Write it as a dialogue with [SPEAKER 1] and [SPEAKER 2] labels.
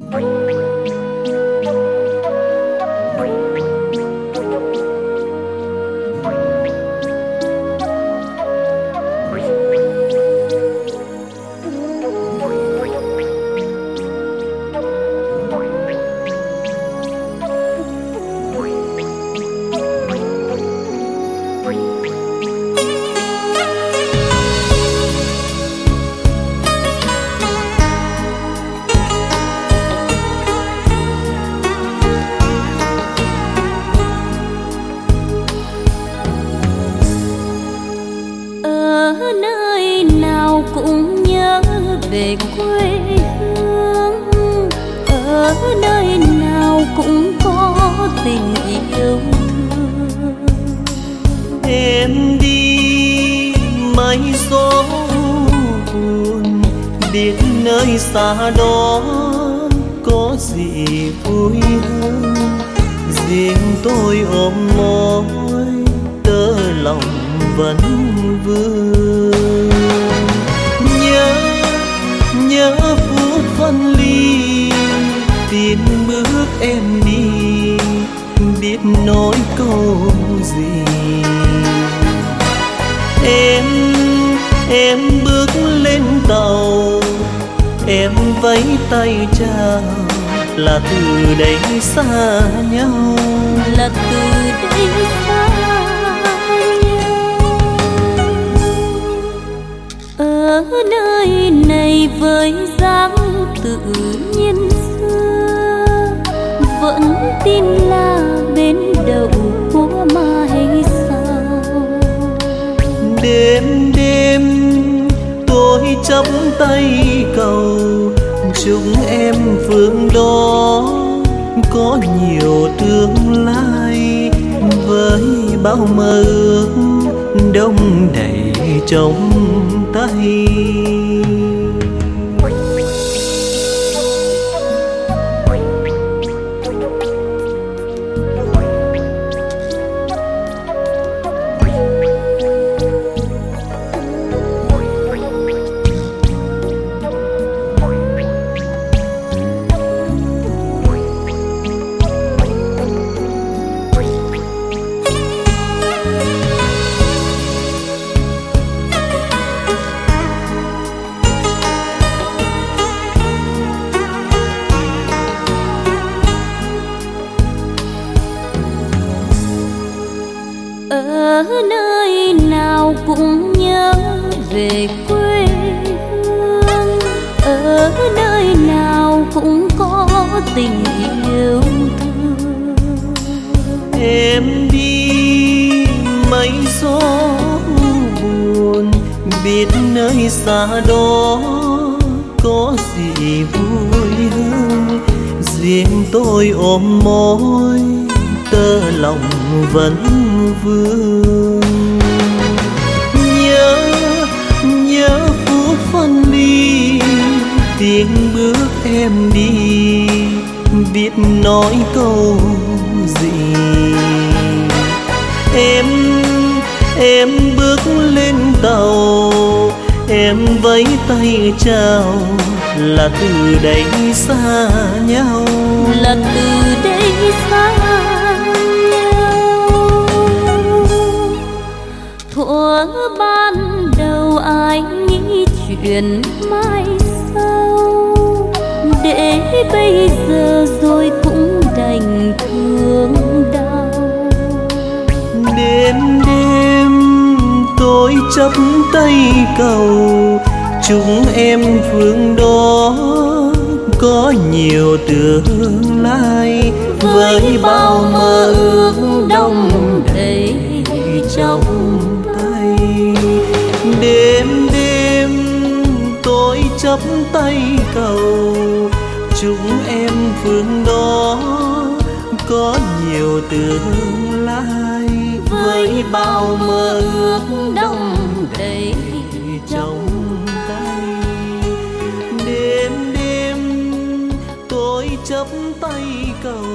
[SPEAKER 1] Về quê hương, ở nơi nào cũng có tình yêu thương.
[SPEAKER 2] Em đi mây gió buồn, biết nơi xa đó có gì vui hơn. Riêng tôi ôm môi tơ lòng vẫn vương. Nhớ phút phân ly, tin bước em đi, biết nói câu gì. Em bước lên tàu, em vẫy tay chào, là từ đây xa nhau,
[SPEAKER 1] là từ đây xa nhau. Ở nơi này với dáng tự nhiên xưa, vẫn tin là bên đầu của mai sau.
[SPEAKER 2] Đêm tôi chắp tay cầu, chúc em phương đó có nhiều tương lai, với bao mơ ước đông đầy trong tay.
[SPEAKER 1] Ở nơi nào cũng nhớ về quê hương, ở nơi nào cũng có tình yêu thương.
[SPEAKER 2] Em đi mây gió buồn, biết nơi xa đó có gì vui hơn. Riêng tôi ôm môi tơ lòng vẫn vương. Nhớ phút phân ly, tiếng bước em đi, biết nói câu gì. Em bước lên tàu, em vẫy tay chào, là từ đây xa nhau,
[SPEAKER 1] là từ đây xa nhau. Thuở ban đầu ai nghĩ chuyện mai sau, để bây giờ rồi cũng đành thương đau.
[SPEAKER 2] Đêm tôi chắp tay cầu, chúc em phương đó có nhiều tương lai, với bao mơ ước đông đầy trong tay. Đêm tôi chắp tay cầu, chúc em phương đó có nhiều tương lai, với bao mơ ước đông đầy trong tay. Đêm tôi chắp tay cầu,